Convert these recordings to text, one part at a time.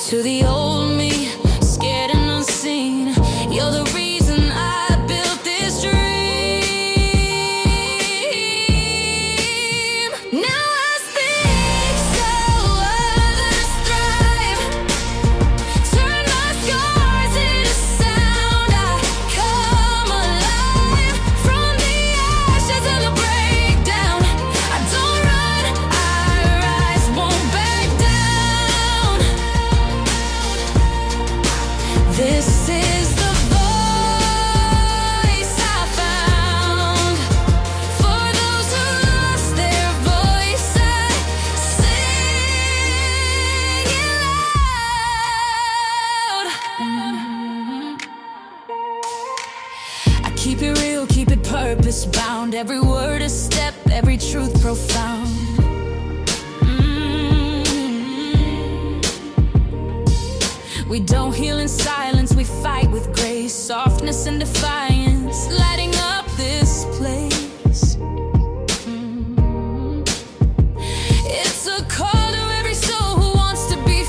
To the old me, scared and unseen, you're the reason I built this dream. Now I speak so others thrive. Turn my scars into sound. I come alive from the ashes of the breakdown. I don't run, I rise, won't back down. This is the voice I found. For those who lost their voice, I sing it loud. I keep it real, keep it purpose bound. Every word a step, every truth profound. We don't heal in silence, we fight with grace, softness and defiance, lighting up this place. It's a call to every soul who wants to be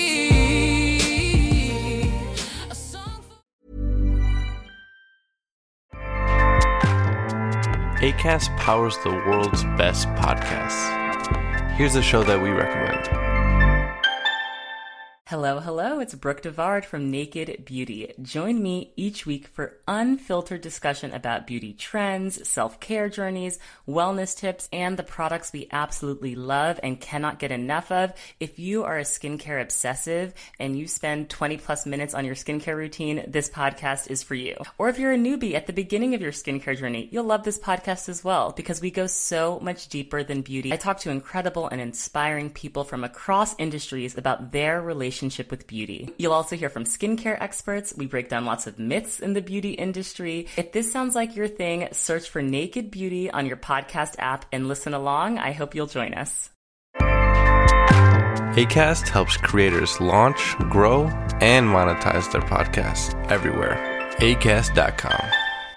free. A song for- Acast powers the world's best podcasts. Here's a show that we recommend. Hello, it's Brooke Devard from Naked Beauty. Join me each week for unfiltered discussion about beauty trends, self-care journeys, wellness tips, and the products we absolutely love and cannot get enough of. If you are a skincare obsessive and you spend 20 plus minutes on your skincare routine, this podcast is for you. Or if you're a newbie at the beginning of your skincare journey, you'll love this podcast as well because we go so much deeper than beauty. I talk to incredible and inspiring people from across industries about their relationship with beauty. You'll also hear from skincare experts. We break down lots of myths in the beauty industry. If this sounds like your thing, search for Naked Beauty on your podcast app and listen along. I hope you'll join us. Acast helps creators launch, grow, and monetize their podcasts everywhere. Acast.com.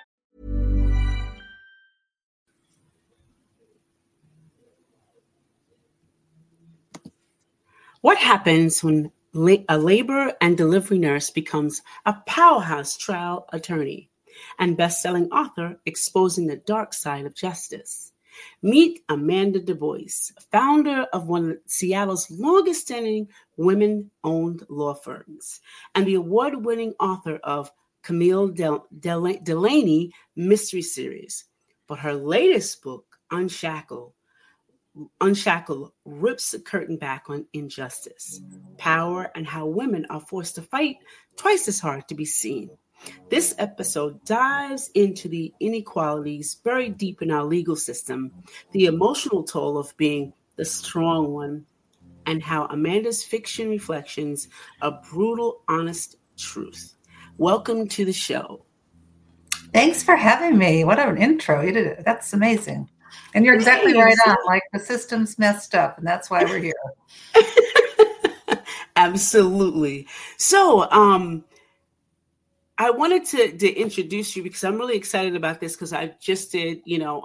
What happens when a labor and delivery nurse becomes a powerhouse trial attorney and best-selling author exposing the dark side of justice? Meet Amanda Du Bois, founder of one of Seattle's longest-standing women-owned law firms and the award-winning author of Camille Delaney mystery series. But her latest book, Unshackled, rips the curtain back on injustice, power, and how women are forced to fight twice as hard to be seen. This episode dives into the inequalities buried deep in our legal system, the emotional toll of being the strong one, and how Amanda's fiction reflections a brutal, honest truth. Welcome to the show. Thanks for having me. What an intro. You did it. That's amazing. And you're exactly right on. Like, the system's messed up, and that's why we're here. Absolutely. So, I wanted to introduce you because I'm really excited about this because I just did,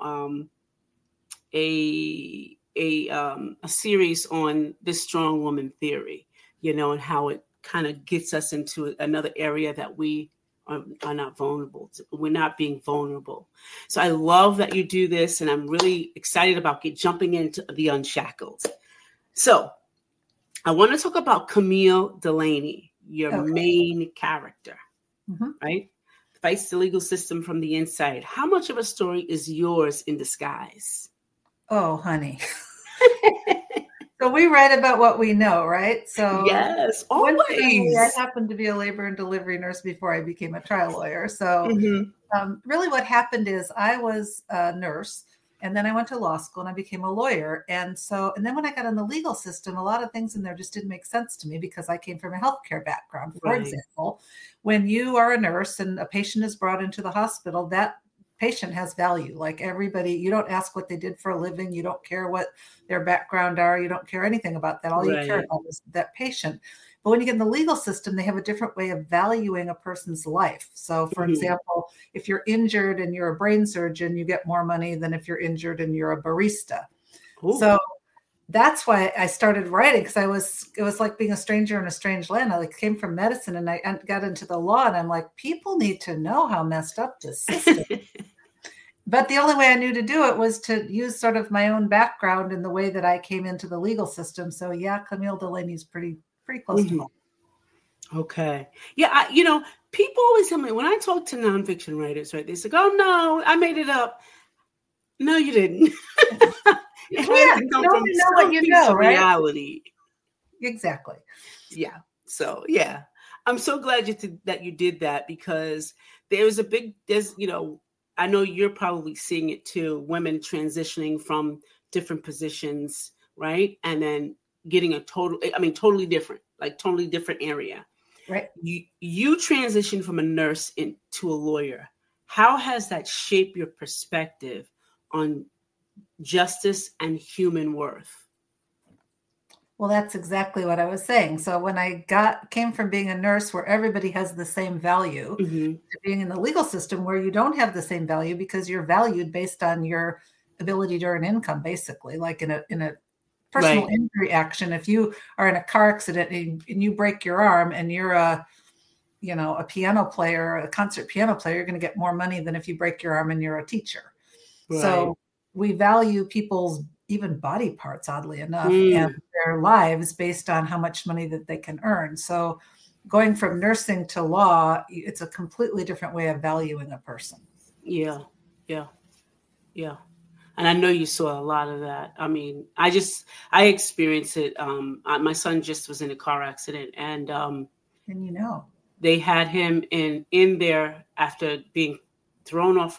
a series on the strong woman theory, and how it kind of gets us into another area that we are not vulnerable to. We're not being vulnerable. So I love that you do this, and I'm really excited about jumping into the Unshackled. So I want to talk about Camille Delaney, your main character, right? Fights the legal system from the inside. How much of a story is yours in disguise? Oh, honey. So we write about what we know, right? So yes, always. I happened to be a labor and delivery nurse before I became a trial lawyer. So really what happened is I was a nurse, and then I went to law school and I became a lawyer. And then when I got in the legal system, a lot of things in there just didn't make sense to me because I came from a healthcare background. For example, when you are a nurse and a patient is brought into the hospital, that patient has value. Like everybody, you don't ask what they did for a living. You don't care what their background are. You don't care anything about that. All you care about is that patient. But when you get in the legal system, they have a different way of valuing a person's life. So for example, if you're injured and you're a brain surgeon, you get more money than if you're injured and you're a barista. So that's why I started writing, because it was like being a stranger in a strange land. I like came from medicine and I got into the law, and I'm like, people need to know how messed up this system is. But the only way I knew to do it was to use sort of my own background in the way that I came into the legal system. So yeah, Camille Delaney's pretty close to home. Okay. Yeah, people always tell me when I talk to nonfiction writers, right? They say, "Oh no, I made it up." No, you didn't. It has to come from some piece of reality. Exactly. Yeah. So yeah, I'm so glad that you did that, because I know you're probably seeing it too. Women transitioning from different positions, right, and then getting totally different area. Right. You transitioned from a nurse into a lawyer. How has that shaped your perspective on justice and human worth? Well, that's exactly what I was saying. So when I came from being a nurse where everybody has the same value to being in the legal system where you don't have the same value because you're valued based on your ability to earn income, basically, like in a personal injury action. If you are in a car accident and you break your arm and you're a piano player, a concert piano player, you're going to get more money than if you break your arm and you're a teacher. Right. So we value people's even body parts, oddly enough, and their lives based on how much money that they can earn. So going from nursing to law, it's a completely different way of valuing a person. Yeah. And I know you saw a lot of that. I mean, I experienced it. My son just was in a car accident, and they had him in there after being thrown off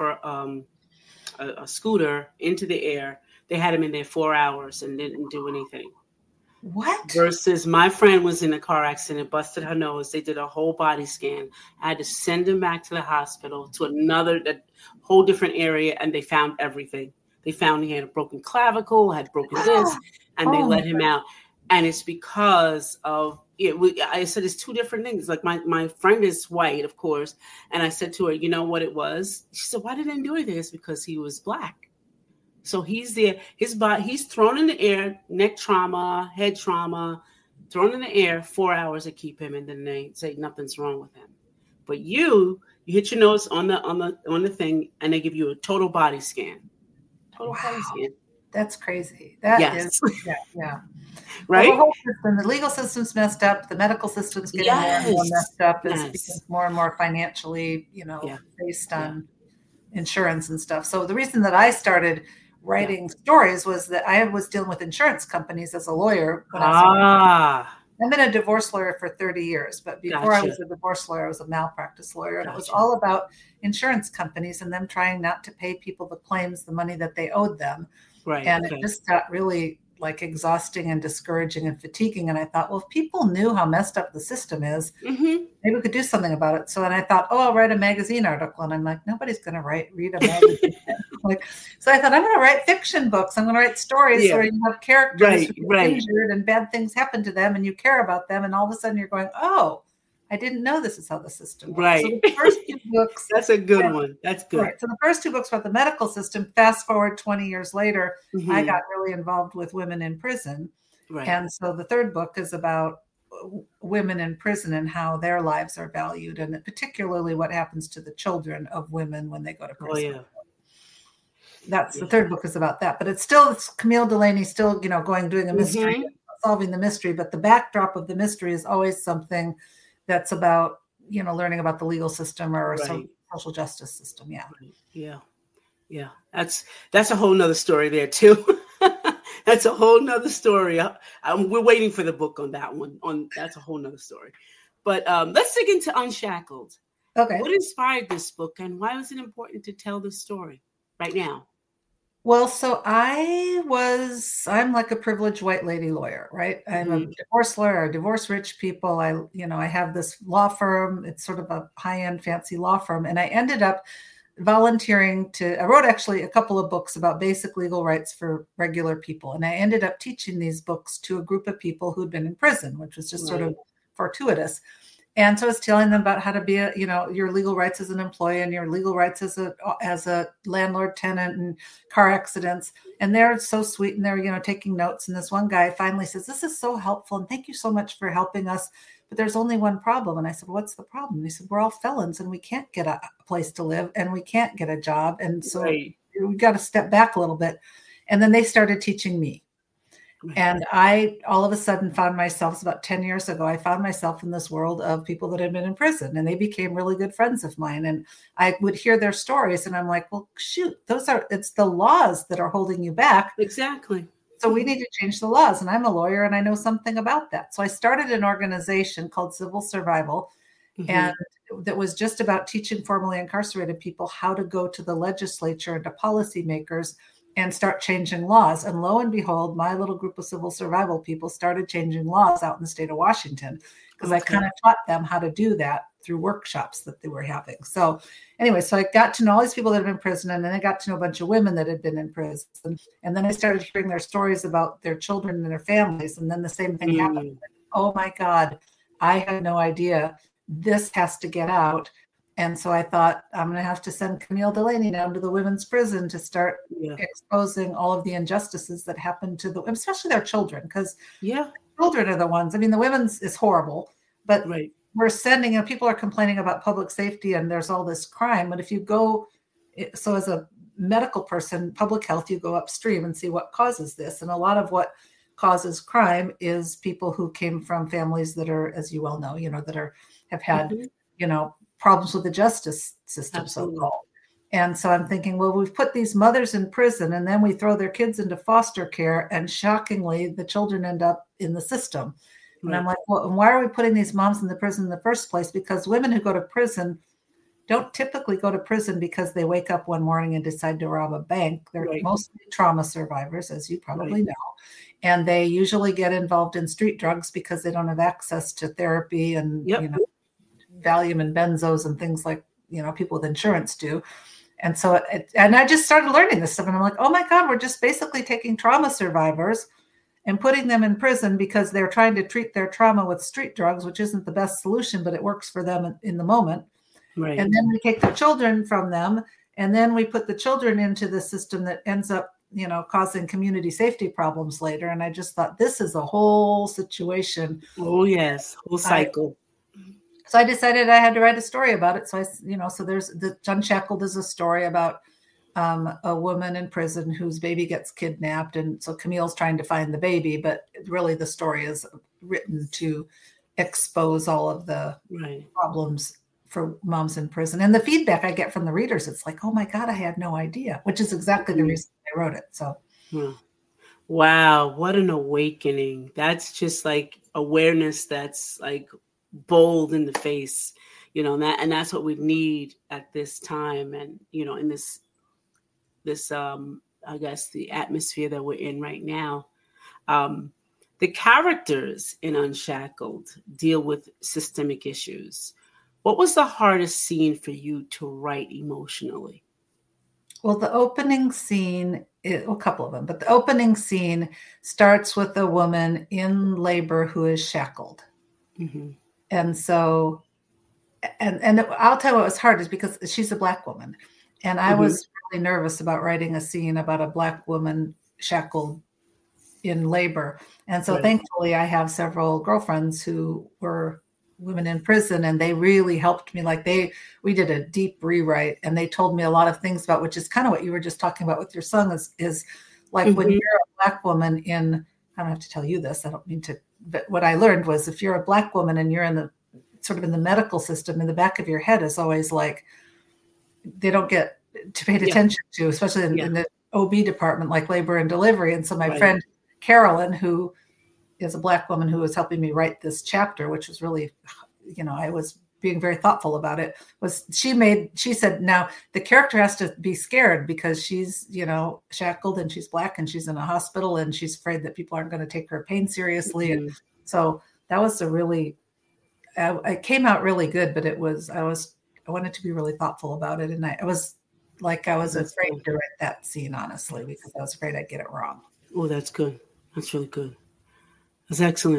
a scooter into the air. They had him in there 4 hours and didn't do anything. What? Versus my friend was in a car accident, busted her nose. They did a whole body scan. I had to send him back to the hospital to a whole different area, and they found everything. They found he had a broken clavicle, had broken this, and they let him out. And it's because of it. I said it's two different things. Like my friend is white, of course, and I said to her, "You know what it was?" She said, "Why didn't they do anything?" It's because he was Black. So he's there. His body, he's thrown in the air, neck trauma, head trauma, thrown in the air 4 hours to keep him, and then they say nothing's wrong with him. But you hit your nose on the thing, and they give you a total body scan. Body scan. That's crazy. That is, yeah. Right? Well, the whole system, the legal system's messed up. The medical system's getting more and more messed up. It's becoming more and more financially, based on insurance and stuff. So the reason that I started writing stories was that I was dealing with insurance companies as a lawyer. I've been a divorce lawyer for 30 years, but before I was a divorce lawyer, I was a malpractice lawyer. And it was all about insurance companies and them trying not to pay people the claims, the money that they owed them. Right. And it just got really exhausting and discouraging and fatiguing. And I thought, well, if people knew how messed up the system is, maybe we could do something about it. So then I thought, I'll write a magazine article. And I'm like, nobody's going to read a magazine. So I thought, I'm going to write fiction books. I'm going to write stories where you have characters who are injured and bad things happen to them and you care about them. And all of a sudden you're going, oh, I didn't know this is how the system works. Right. So the first two books. That's a good one. That's good. Right. So the first two books about the medical system, fast forward 20 years later, I got really involved with women in prison. Right. And so the third book is about women in prison and how their lives are valued, and particularly what happens to the children of women when they go to prison. Oh, yeah. That's the third book is about that, but it's Camille Delaney still, doing a mystery, solving the mystery, but the backdrop of the mystery is always something that's about, learning about the legal system or social justice system. Yeah. Yeah. That's a whole nother story there too. That's a whole nother story. We're waiting for the book on that one. That's a whole nother story. But let's dig into Unshackled. Okay. What inspired this book and why was it important to tell this story right now? Well, so I'm like a privileged white lady lawyer, right? I'm a divorce lawyer. I divorce rich people. I have this law firm. It's sort of a high-end fancy law firm. And I ended up volunteering I wrote actually a couple of books about basic legal rights for regular people. And I ended up teaching these books to a group of people who'd been in prison, which was just sort of fortuitous. And so I was telling them about how to be your legal rights as an employee and your legal rights as a landlord tenant and car accidents. And they're so sweet and they're, taking notes. And this one guy finally says, "This is so helpful. And thank you so much for helping us. But there's only one problem." And I said, "What's the problem?" And he said, "We're all felons and we can't get a place to live and we can't get a job. And so we got to step back a little bit." And then they started teaching me. And I all of a sudden found myself, about 10 years ago, I found myself in this world of people that had been in prison, and they became really good friends of mine. And I would hear their stories and I'm like, well, shoot, it's the laws that are holding you back. Exactly. So we need to change the laws. And I'm a lawyer and I know something about that. So I started an organization called Civil Survival. And that was just about teaching formerly incarcerated people how to go to the legislature and to policymakers and start changing laws. And lo and behold, my little group of civil survival people started changing laws out in the state of Washington, because I kind of taught them how to do that through workshops that they were having. So anyway, so I got to know all these people that had been in prison, and then I got to know a bunch of women that had been in prison. And then I started hearing their stories about their children and their families. And then the same thing happened. Oh my God, I had no idea. This has to get out. And so I thought, I'm going to have to send Camille Delaney down to the women's prison to start exposing all of the injustices that happen to especially their children, because children are the ones. I mean, the women's is horrible, but we're sending, people are complaining about public safety and there's all this crime. But if you go, so as a medical person, public health, you go upstream and see what causes this. And a lot of what causes crime is people who came from families that are, as you well know, that have had, problems with the justice system, so-called. And so I'm thinking, well, we've put these mothers in prison and then we throw their kids into foster care, and shockingly, the children end up in the system. And I'm like, well, and why are we putting these moms in the prison in the first place? Because women who go to prison don't typically go to prison because they wake up one morning and decide to rob a bank. They're mostly trauma survivors, as you probably know. And they usually get involved in street drugs because they don't have access to therapy and, Valium and benzos and things like, people with insurance do. And so, and I just started learning this stuff, and I'm like, oh my God, we're just basically taking trauma survivors and putting them in prison because they're trying to treat their trauma with street drugs, which isn't the best solution, but it works for them in the moment. Right. And then we take the children from them, and then we put the children into the system that ends up, causing community safety problems later. And I just thought, this is a whole situation. Oh yes, whole cycle. So I decided I had to write a story about it. So so there's Unshackled is a story about a woman in prison whose baby gets kidnapped. And so Camille's trying to find the baby, but really the story is written to expose all of the problems for moms in prison. And the feedback I get from the readers, it's like, oh my God, I had no idea, which is exactly the reason I wrote it. So. Wow. What an awakening. That's just like awareness. That's like bold in the face, and that's what we need at this time. And, in this, I guess the atmosphere that we're in right now, the characters in Unshackled deal with systemic issues. What was the hardest scene for you to write emotionally? Well, the opening scene, a couple of them, but the opening scene starts with a woman in labor who is shackled. Mm-hmm. And so, and I'll tell you what was hard is because she's a Black woman. And I was really nervous about writing a scene about a Black woman shackled in labor. And so thankfully I have several girlfriends who were women in prison, and they really helped me. Like we did a deep rewrite, and they told me a lot of things about, which is kind of what you were just talking about with your son is like when you're a Black woman I don't have to tell you this, I don't mean to, but what I learned was if you're a Black woman and you're in the sort of in the medical system, in the back of your head is always like, they don't get paid attention to, especially in the OB department, like labor and delivery. And so my friend Carolyn, who is a Black woman who was helping me write this chapter, which was really, I was being very thoughtful about it, she said, now the character has to be scared because she's, shackled and she's Black and she's in a hospital and she's afraid that people aren't going to take her pain seriously. And so that was it came out really good, but I wanted to be really thoughtful about it. And I was afraid to write that scene, honestly, because I was afraid I'd get it wrong. Oh, that's good. That's really good. That's excellent.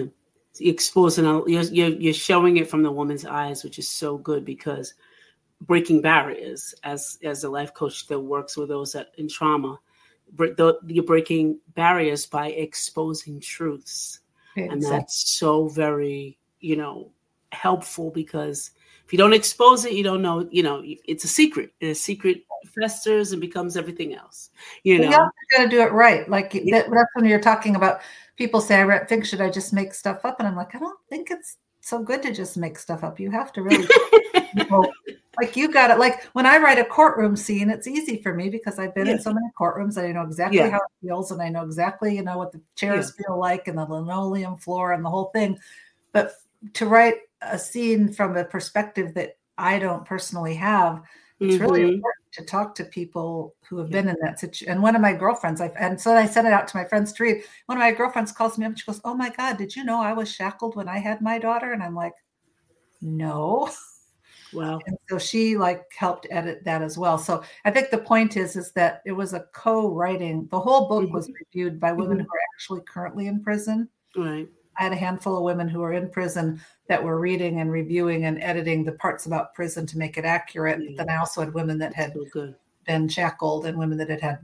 exposing, you're showing it from the woman's eyes, which is so good, because breaking barriers, as a life coach that works with those that in trauma, you're breaking barriers by exposing truths. Exactly. And that's so very, helpful, because if you don't expose it, you don't know, it's a secret. And a secret festers and becomes everything else. You got to do it right. Like that's when you're talking about people say, should I just make stuff up? And I'm like, I don't think it's so good to just make stuff up. You have to really, like you got it. Like when I write a courtroom scene, it's easy for me because I've been in so many courtrooms. I know exactly how it feels, and I know exactly, what the chairs feel like, and the linoleum floor and the whole thing. But to write a scene from a perspective that I don't personally have, it's really important to talk to people who have been in that situation. And one of my girlfriends, and so I sent it out to my friends to read. One of my girlfriends calls me up and she goes, "Oh my God, did you know I was shackled when I had my daughter?" And I'm like, "No." Wow. And so she helped edit that as well. So I think the point is that it was a co-writing. The whole book was reviewed by women who are actually currently in prison. Right. I had a handful of women who are in prison that were reading and reviewing and editing the parts about prison to make it accurate. But then I also had women that had been shackled and women that had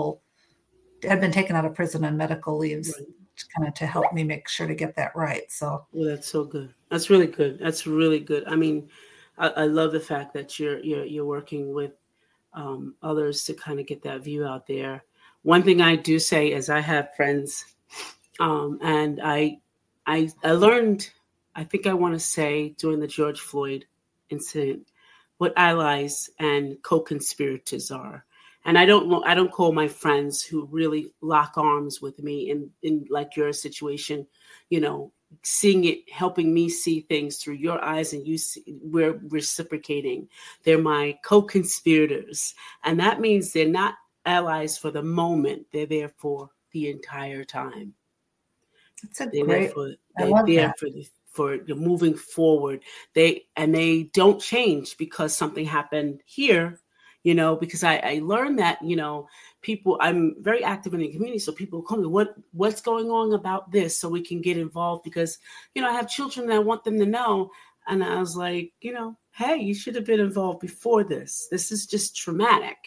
been taken out of prison on medical leaves, kind of to help me make sure to get that right. So, well, that's so good. That's really good. That's really good. I mean, I love the fact that you're working with others to kind of get that view out there. One thing I do say is I have friends, and I learned, I think I want to say during the George Floyd incident, what allies and co-conspirators are. And I don't call my friends who really lock arms with me in like your situation, seeing it, helping me see things through your eyes, and we're reciprocating. They're my co-conspirators. And that means they're not allies for the moment. They're there for the entire time. They're there for moving forward. They don't change because something happened here, because I learned that, people, I'm very active in the community. So people call me, what's going on about this, so we can get involved, because, I have children and I want them to know. And I was like, hey, you should have been involved before this. This is just traumatic.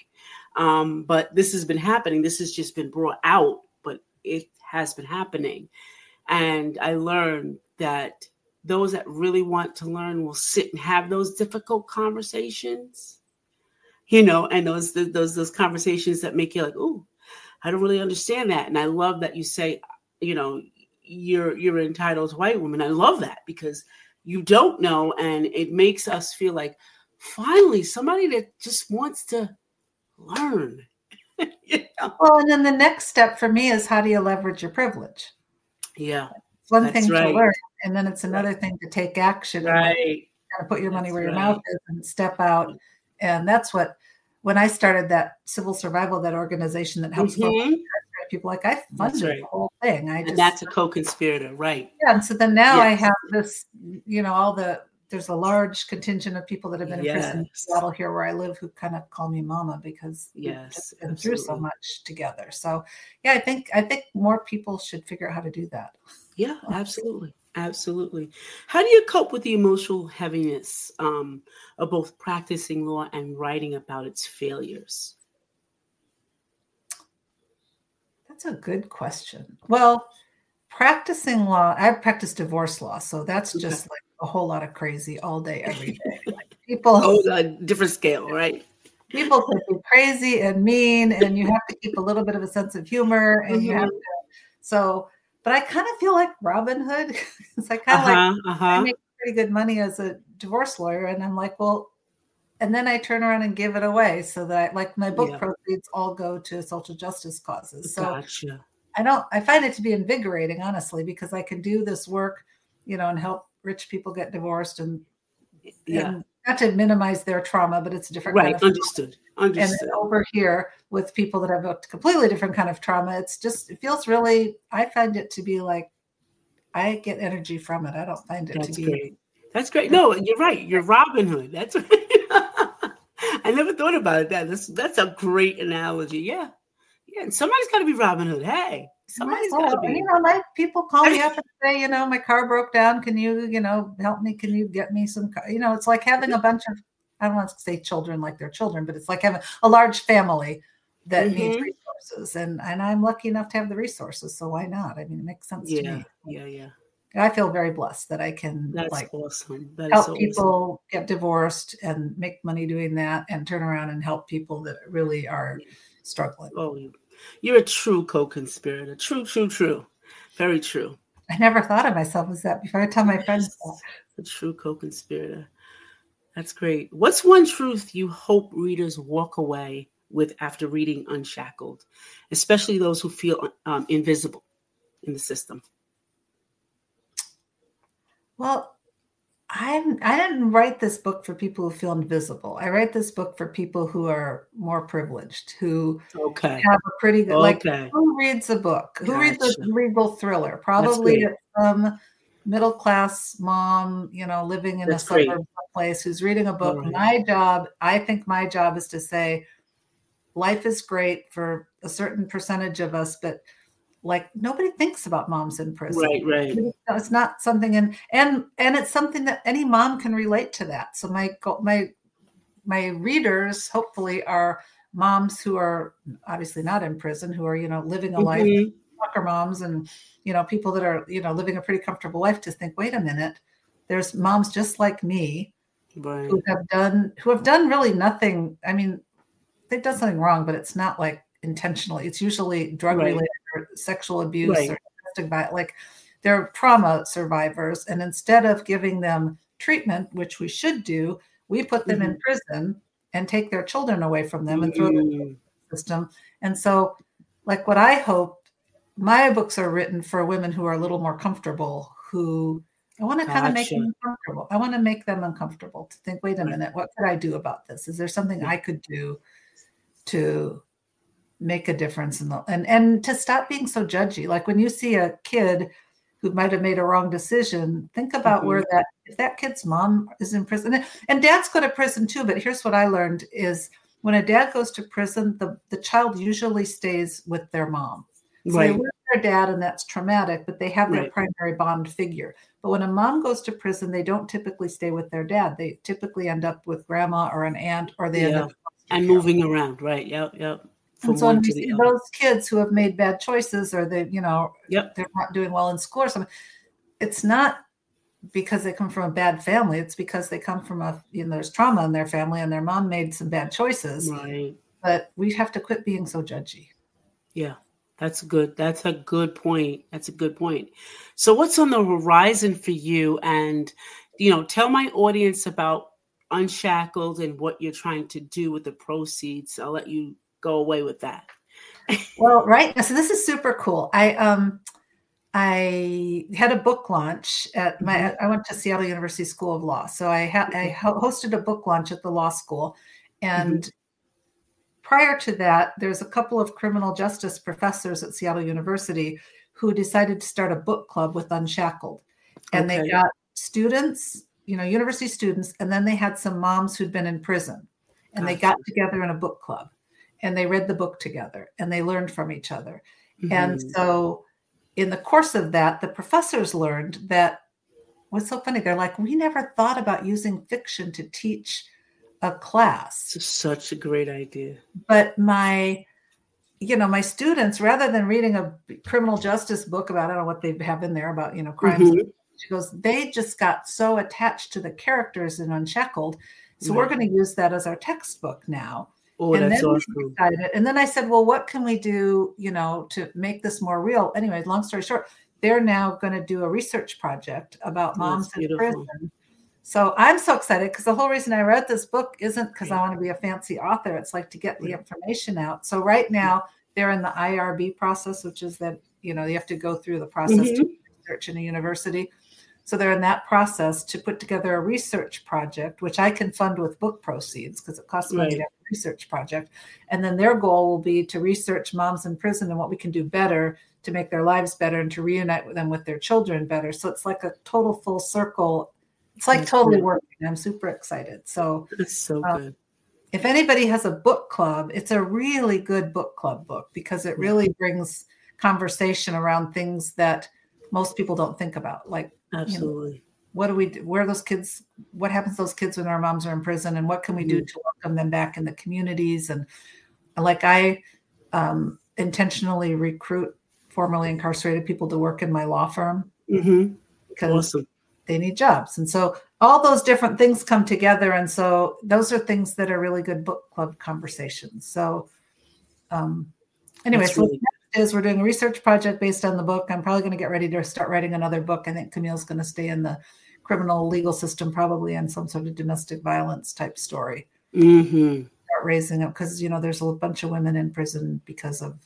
But this has been happening. This has just been brought out, but it has been happening. And I learned that those that really want to learn will sit and have those difficult conversations, and those conversations that make you like, "Ooh, I don't really understand that." And I love that you say, you're an entitled white woman. I love that, because you don't know, and it makes us feel like finally somebody that just wants to learn. Well, and then the next step for me is, how do you leverage your privilege? Yeah. It's one thing to learn, and then it's another thing to take action and kind of put your money where your mouth is and step out. And that's when I started that Civil Survival, that organization that helps people, I funded the whole thing. And that's a co-conspirator, right? Yeah. And so then now I have this, there's a large contingent of people that have been in prison in Seattle here where I live, who kind of call me mama, because we've just been through so much together. So I think more people should figure out how to do that. Yeah, absolutely. Absolutely. How do you cope with the emotional heaviness of both practicing law and writing about its failures? That's a good question. Well, practicing law, I've practiced divorce law, so that's just like a whole lot of crazy all day, every day. People, different scale, right? People can be crazy and mean, and you have to keep a little bit of a sense of humor, and you have to. But I kind of feel like Robin Hood, because I kind of I make pretty good money as a divorce lawyer, and I'm like, well, and then I turn around and give it away, so that my book proceeds all go to social justice causes. So gotcha. I find it to be invigorating, honestly, because I can do this work, and help rich people get divorced, and not to minimize their trauma, but it's a different kind of Understood. And over here with people that have a completely different kind of trauma, it feels really, I find it to be like, I get energy from it. I don't find it to be great. That's great. No, you're right. You're Robin Hood. That's I never thought about it. That's a great analogy. Yeah. And somebody's got to be Robin Hood. Hey, Somebody's got to be. My people call me up and say, my car broke down. Can you, help me? Can you get me some? It's like having a bunch of, I don't want to say children like they're children, but it's like having a large family that needs resources, and I'm lucky enough to have the resources. So why not? I mean, it makes sense to me. Yeah. I feel very blessed that I can awesome. Help people get divorced and make money doing that, and turn around and help people that really are struggling. Oh, you're a true co-conspirator. True. Very true. I never thought of myself as that before. I tell my friends that. A true co-conspirator. That's great. What's one truth you hope readers walk away with after reading Unshackled, especially those who feel invisible in the system? Well, I didn't write this book for people who feel invisible. I write this book for people who are more privileged, who have a pretty good, like, who reads a book? Who reads a legal thriller? Probably some middle-class mom, living in a suburb place who's reading a book. Right. I think my job is to say, life is great for a certain percentage of us, but like nobody thinks about moms in prison. Right. It's not something, and it's something that any mom can relate to that. So my readers hopefully are moms who are obviously not in prison, who are, living a life, soccer moms, and, people that are, living a pretty comfortable life, to think, wait a minute, there's moms just like me who have done really nothing. I mean, they've done something wrong, but it's not like intentionally. It's usually drug related or sexual abuse or domestic violence. Like, they're trauma survivors, and instead of giving them treatment, which we should do, we put them in prison and take their children away from them and throw them in the system. And so, like, what I hope, my books are written for women who are a little more comfortable, who I want to kind of make them uncomfortable. I want to make them uncomfortable, to think, wait a minute, what could I do about this? Is there something I could do to make a difference and to stop being so judgy? Like, when you see a kid who might have made a wrong decision, think about if that kid's mom is in prison, and dads go to prison too. But here's what I learned is, when a dad goes to prison, the child usually stays with their mom. So they live with their dad, and that's traumatic, but they have their primary bond figure. But when a mom goes to prison, they don't typically stay with their dad. They typically end up with grandma or an aunt, or they end up moving around. Right. Yep. And so when we see those kids who have made bad choices, or they're not doing well in school or something, it's not because they come from a bad family. It's because they come from there's trauma in their family, and their mom made some bad choices. Right. But we have to quit being so judgy. Yeah, that's good. That's a good point. So what's on the horizon for you? And, tell my audience about Unshackled and what you're trying to do with the proceeds. I'll let you go away with that. Well, right. So this is super cool. I had a book launch at I went to Seattle University School of Law. So I hosted a book launch at the law school. And prior to that, there's a couple of criminal justice professors at Seattle University who decided to start a book club with Unshackled. And they got students, university students, and then they had some moms who'd been in prison. And they got together in a book club, and they read the book together, and they learned from each other. And so in the course of that, the professors learned that, what's so funny, they're like, we never thought about using fiction to teach a class. It's such a great idea. But my students, rather than reading a criminal justice book about, I don't know what they have in there about, crimes, she goes, they just got so attached to the characters in Unshackled. So we're going to use that as our textbook now. Oh, and that's awesome. And then I said, well, what can we do, to make this more real? Anyway, long story short, they're now going to do a research project about moms in prison. So I'm so excited, because the whole reason I wrote this book isn't because I want to be a fancy author. It's like to get the information out. So right now they're in the IRB process, which is that, you have to go through the process to research in a university. So they're in that process to put together a research project, which I can fund with book proceeds, because it costs money to have a research project. And then their goal will be to research moms in prison and what we can do better to make their lives better and to reunite them with their children better. So it's like a total full circle. It's like totally working. I'm super excited. So it's so good. If anybody has a book club, it's a really good book club book, because it really brings conversation around things that most people don't think about. Like, absolutely. What do we do? Where are those kids? What happens to those kids when their moms are in prison? And what can we do to welcome them back in the communities? And like I intentionally recruit formerly incarcerated people to work in my law firm because they need jobs. And so all those different things come together. And so those are things that are really good book club conversations. So anyway, so what next is we're doing a research project based on the book. I'm probably going to get ready to start writing another book. I think Camille's going to stay in the criminal legal system, probably on some sort of domestic violence type story. Start raising up because, there's a bunch of women in prison because of,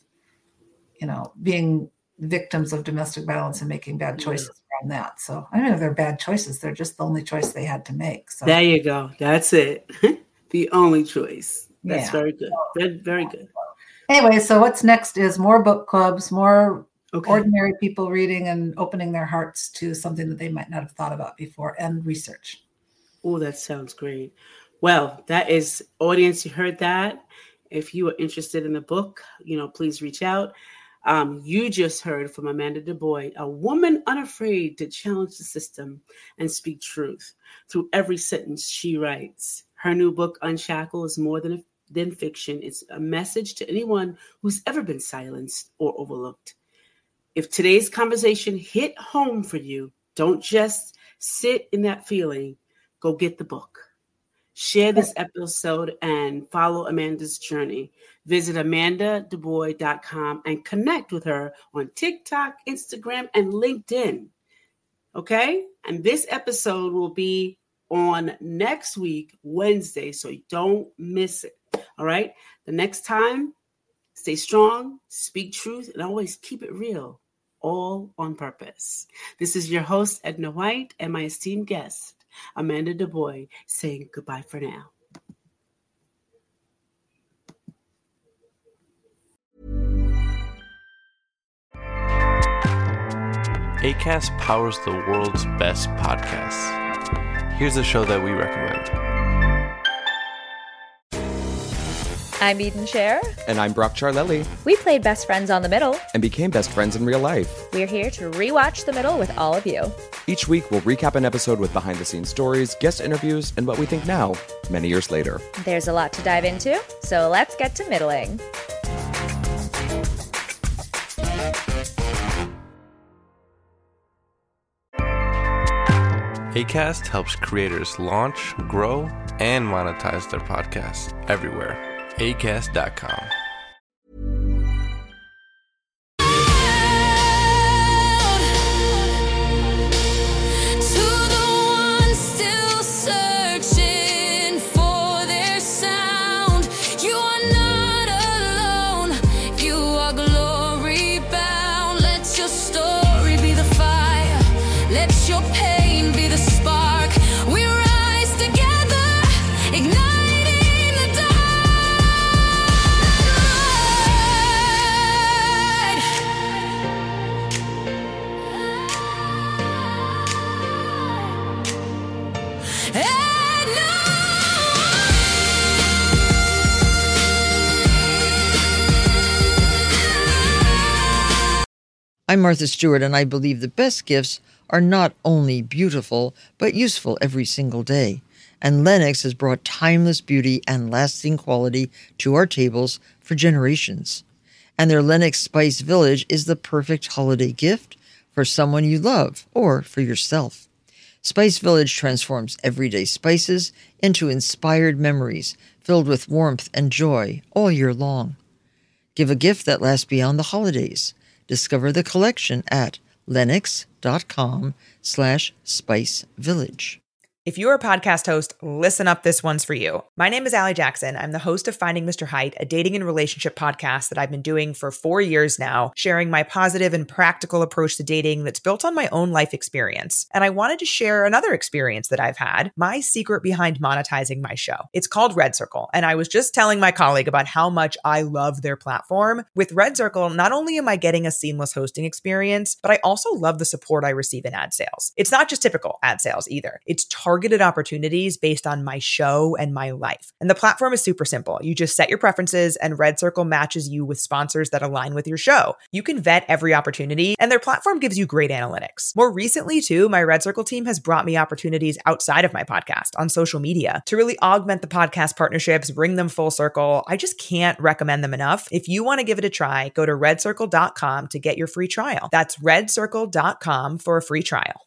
being victims of domestic violence and making bad choices around that. So I don't know if they're bad choices. They're just the only choice they had to make. So there you go. That's it. The only choice. That's very good. Very good. Anyway, so what's next is more book clubs, more ordinary people reading and opening their hearts to something that they might not have thought about before, and research. Oh, that sounds great. Well, that is, audience, you heard that. If you are interested in the book, please reach out. You just heard from Amanda DuBois, a woman unafraid to challenge the system and speak truth through every sentence she writes. Her new book, Unshackle, is more than fiction. It's a message to anyone who's ever been silenced or overlooked. If today's conversation hit home for you, don't just sit in that feeling. Go get the book. Share this episode and follow Amanda's journey. Visit amandadubois.com and connect with her on TikTok, Instagram, and LinkedIn. Okay? And this episode will be on next week, Wednesday, so don't miss it. All right? The next time, stay strong, speak truth, and always keep it real, all on purpose. This is your host, Edna White, and my esteemed guest, Amanda DuBois, saying goodbye for now. Acast powers the world's best podcasts. Here's a show that we recommend. I'm Eden Scher. And I'm Brock Charlelli. We played best friends on The Middle. And became best friends in real life. We're here to rewatch The Middle with all of you. Each week, we'll recap an episode with behind-the-scenes stories, guest interviews, and what we think now, many years later. There's a lot to dive into, so let's get to middling. Acast helps creators launch, grow, and monetize their podcasts everywhere. Acast.com. I'm Martha Stewart, and I believe the best gifts are not only beautiful, but useful every single day. And Lennox has brought timeless beauty and lasting quality to our tables for generations. And their Lennox Spice Village is the perfect holiday gift for someone you love or for yourself. Spice Village transforms everyday spices into inspired memories filled with warmth and joy all year long. Give a gift that lasts beyond the holidays. Discover the collection at lennox.com/spicevillage. If you're a podcast host, listen up, this one's for you. My name is Allie Jackson. I'm the host of Finding Mr. Height, a dating and relationship podcast that I've been doing for 4 years now, sharing my positive and practical approach to dating that's built on my own life experience. And I wanted to share another experience that I've had, my secret behind monetizing my show. It's called Red Circle, and I was just telling my colleague about how much I love their platform. With Red Circle, not only am I getting a seamless hosting experience, but I also love the support I receive in ad sales. It's not just typical ad sales either. It's targeted targeted opportunities based on my show and my life. And the platform is super simple. You just set your preferences and Red Circle matches you with sponsors that align with your show. You can vet every opportunity and their platform gives you great analytics. More recently too, my Red Circle team has brought me opportunities outside of my podcast on social media to really augment the podcast partnerships, bring them full circle. I just can't recommend them enough. If you want to give it a try, go to redcircle.com to get your free trial. That's redcircle.com for a free trial.